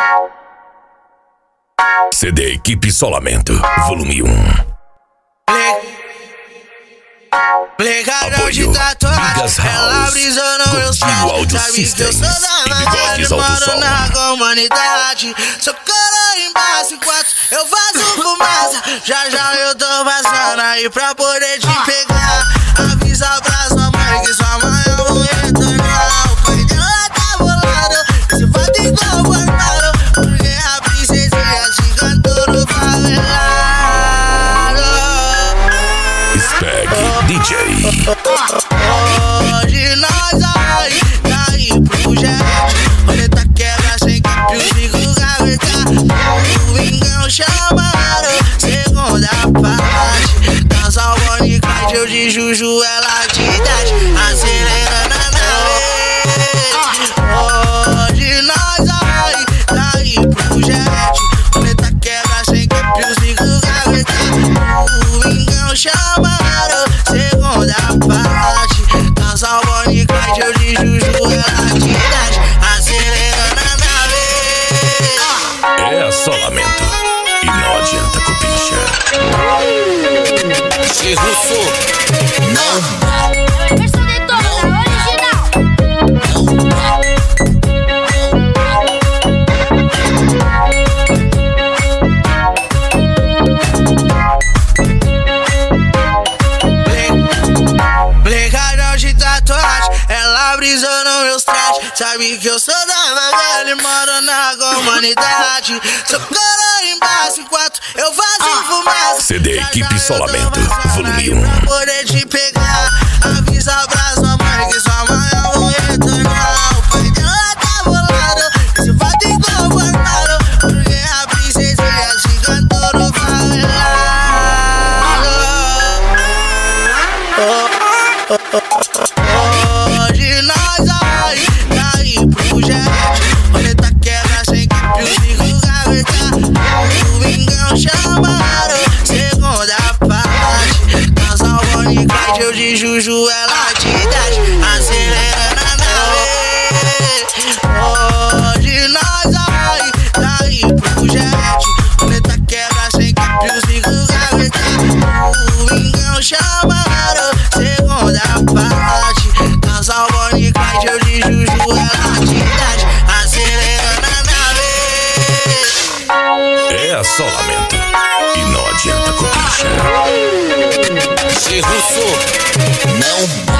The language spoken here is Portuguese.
CD Equipe Isolamento, volume 1. Apoio Ligas House, Gordinho Audio Systems e Bigodes Autosom. Na comunidade, sou cara embaixo enquanto eu faço fumaça. Já eu tô passando aí pra poder te pegar. Avisa pra sua mãe que sua mãe eu vou retornar. O pai dela tá bolado, esse fato inconformado, porque a princesinha se cantou no favelado. Spec DJ. Hoje nós vai cair pro jet. Roleta quebra sem que os bicos gavetar. O Vingão chamaram, segunda parte. Casal Bonnie Clyde, eu de Juju, ela de Dash. Acelerando a nave. Hoje nós vai cair pro jet. Roleta quebra sem que os bicos gavetar. O Vingão chamaram, segunda parte. Casal Bonnie Clyde, eu de Juju, ela de Dash. Acelerando a nave. É assolamento e não adianta cupincha. Se russo, não. Versão de toda original. Blecadão de tatuagem, ela brisou no meus trajes. Sabe que eu sou da vaga e moro na comunidade. Sou cara embaixo enquanto eu faço fumaça. CD Equipe Isolamento, volume 1. Pra poder te pegar, avisa pra sua mãe que sua mãe eu vou retornar. O pai dela tá bolado, esse fato inconformado, porque a princesinha se cantou no favelado. Hoje nós vai cair pro jet. Roleta quebra sem que os bicos gavetar. O Vingão chamaram, segunda parte. Casal Bonnie Clyde, eu de Juju, ela de Dash. Acelerando a nave. Hoje nós vai cair pro jet. Roleta quebra sem que os bicos gavetar. O Vingão chamaram, segunda parte. Casal Bonnie Clyde, eu de Juju, ela de Dash. Acelerando a nave. É assolamento e não adianta cupincha. Se russo, não.